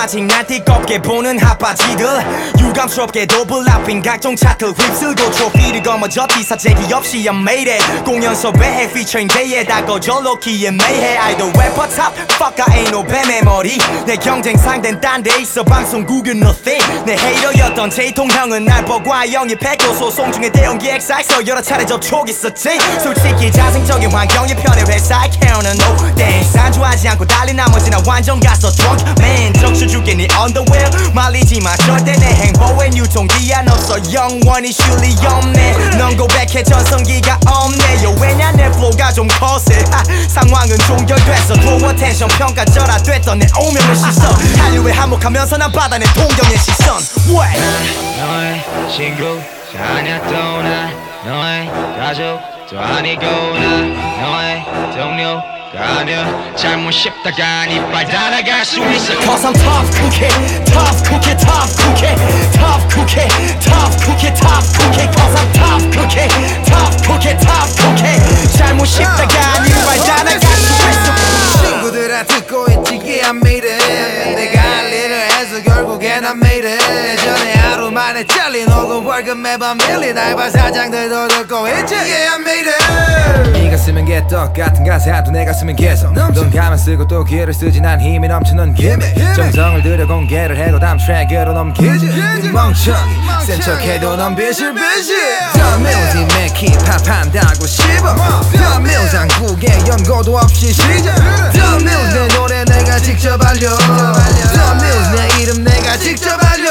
아직 날 띠껍게 보는 핫바지들 유감스럽게도 불납인 각종 차트 휩쓸고 트로피를 거머쥐 사재기 없이 I'm made it 공연 섭외해 featuring 데이에다 거절로 키에 매해 아이돌 래퍼 top fuck I ain't no 뱀의 머리 내 경쟁 상대는 딴 데 있어 방송국은 nothing 내 헤이터였던 제이통 형은 날 보고 영입했고 소송 중에 대형 기획사에서 여러 차례 접촉 있었지 솔직히 자생적인 환경이 편해 회사에 care no thanks 산주하지 않고 달린 나머지 나 완전 갔어 drunk man 적셔줄게 네 underwear 말리지마 절대 내 행보엔 유통기한 없어 영원히 슐리 없네 넌 고백해 전성기가 없네 왜냐 내 flow가 좀 거세 상황은 종결됐어 draw attention 평가절하 됐던 내 오명의 시선 한류에 한몫하면서 난 받아낸 동경의 시선 왜 너의 친구 아냐 또 나 너의 가족 또 아니고 나 너의 동료 아니야 잘못 씹다가 이빨 달아갈 수 있어 Cause I'm tough cookie tough cookie tough cookie tough cookie tough cookie tough cookie Cause I'm tough cookie tough cookie tough cookie 잘못 씹다가 이빨 달아갈 수 있어 친구들아 듣고 있지 yeah I made it 내가 할 일을 해서 결국엔 I made it 전에 하루 만에 잘린 혹은 월급 매번 밀린 알바 사장들도 듣고 있지 yeah I made it 네가 쓰면 개떡 같은 가사도 내가 쓰면 계속 넌 가만 쓰고 또 기회를 쓰지 난 힘이 넘치는 기믹 정성을 들여 공개를 해도 다음 트랙으로 넘기지 멍청이 센 척해도 넌 비실비실 더 뮤직 맥히 팝한다고 씹어 더 뮤직 한국에 연고도 없이 시작 더 뮤직 내 노래 내가 직접 알려 더 뮤직 내 이름 내가 직접 알려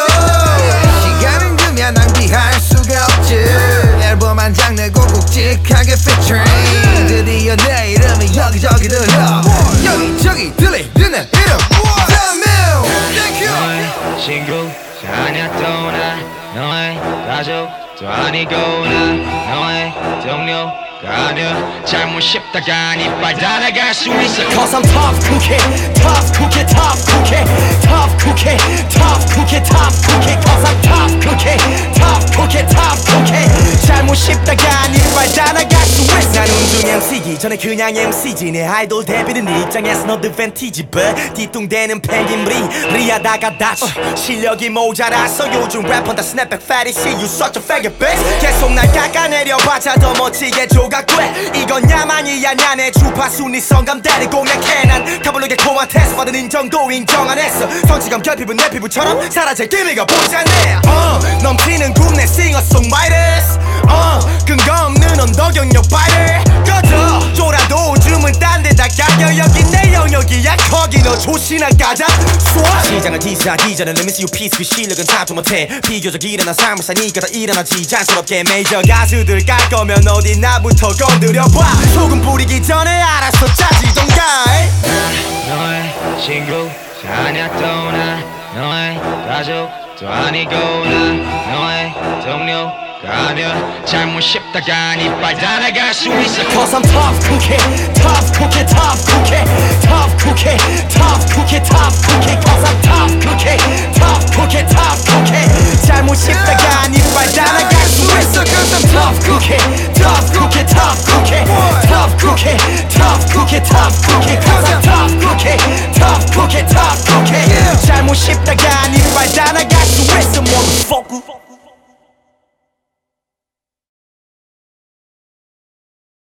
시간은 그냥 낭비할 수가 없지 앨범 한 장 내고 굵직하게 featuring 드디어 내 이름이 여기저기 들려 여기저기 들리는 이름 The Music 너의 친구 아냐 또 나 너의 가족 또 아니고 나 너의 동료 아니야 잘못 씹다가 이빨 달아갈 수 있어 Cause I'm tough cookie tough cookie tough cookie tough cookie tough cookie tough cookie Cause I'm tough cookie tough cookie tough cookie 잘못 씹다가 이빨 달아갈 수 있어 난 운중 MC기 전에 그냥 MC지 내 아이돌 데뷔는 네 입장에서 너 advantage but 뒤뚱대는 펭귄 리하다가 다치 실력이 모자라서 요즘 래퍼 다 snapback fatty shit you such a faggot bitch 계속 날 깎아내려봐자 더 멋지게 조각돼 이건 야만이 아냐 내 주파수 네 성감대를 공략해 난 가불르게 코와 테스트 받은 인정도 인정 안 했어 성취감 결핍은 내 피부처럼 사라질 기미가 보이지 않네 넘치는 국내 싱어송라이터스 근거 없는 언더 경력 바이럴 꺼져 쫄아도 줌은 딴 데다 가려 여기 내 영역이야 거기 너 조시나 가자 시장을 디스하기 전에 Let me see you piece 그 실력은 다투 못해 비교적 일어난 삶을 사니까 다 일어나지 자연스럽게 메이저 가수들 깔 거면 어디 나부터 건드려봐 소금 뿌리기 전에 알아서 짜지던가 너의 친구 아냐 또 나 너의 가족 또 아니고 나 너의 동료 아니야 잘못 씹다가 이빨 달아갈 수 있어 Cause I'm tough cookie tough cookie tough cookie tough cookie tough cookie tough cookie Cause I'm tough cookie tough cookie tough cookie 잘못 씹다가 이빨 달아갈 수 있어 Cause I'm tough cookie tough cookie tough cookie tough cookie tough cookie tough cookie Cause I'm tough cookie tough cookie tough cookie 잘못 씹다가 이빨 달아갈